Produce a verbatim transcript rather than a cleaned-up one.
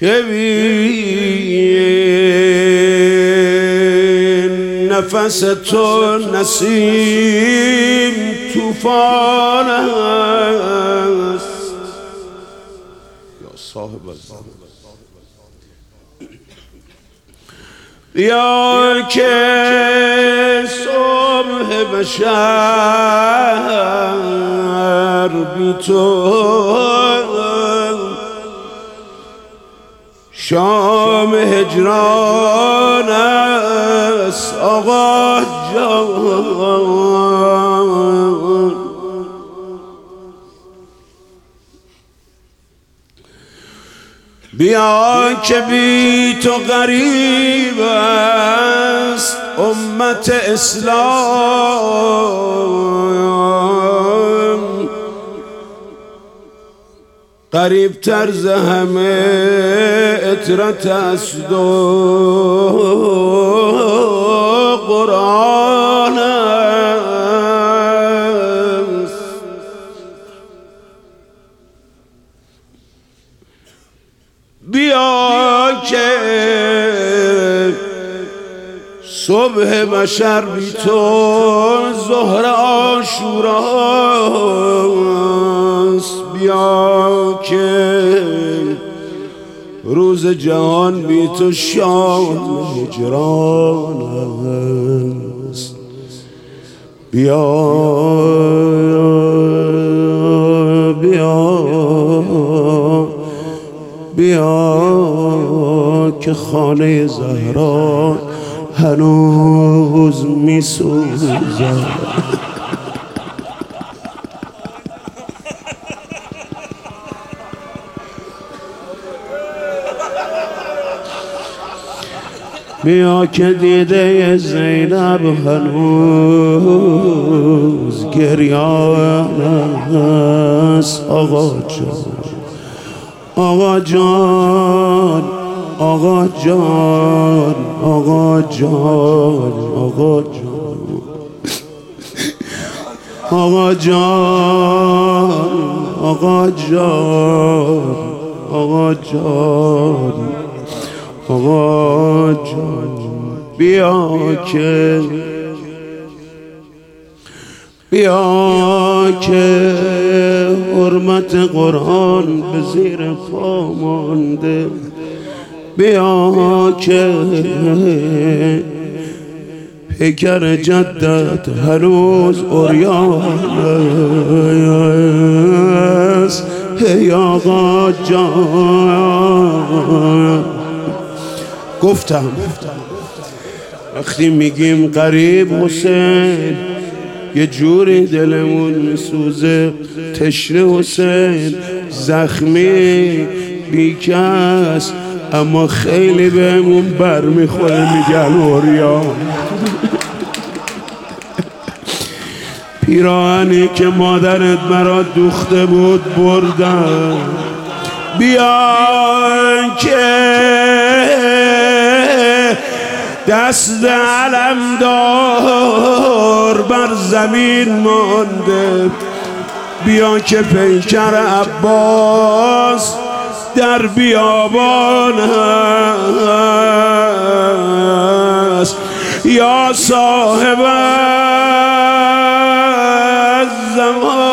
که بین نفس تو نسیم طوفان است. یا صاحب الزمان بیا که صبح بشر بی تو شام هجران است آقا جان. بیا که بی تو غریب است امت اسلام، قریب تر ز همه اطرت است و قرآن است. بیا که صبح بشر بی تو ظهر عاشوراست. بیا که روز جهان بی تو شام هجران است. بیا بیا بیا که خانه زهرا هنوز می سوزد. بیا که دیده زینب هنوز گریان است. آقا جان آقا جان آقا جان آقا جان آقا جان آقا جان آقا جان آقا جان آقا جان. بیا که بیا که حرمت قرآن به زیر پا مانده. بیا که پیکر جدت هنوز عریان است. ای آقا جان گفتم وقتی میگیم قریب حسین یه جوری دلمون میسوزه. تشنه حسین زخمی بیکس اما خیلی بهمون بر میخوره میگن عریان. پیراهنی که مادرت برات دوخته بود بردن. بیا که دست علمدار بر زمین مانده. بیا که پیکر عباس در بیابان است. یا صاحب الزمان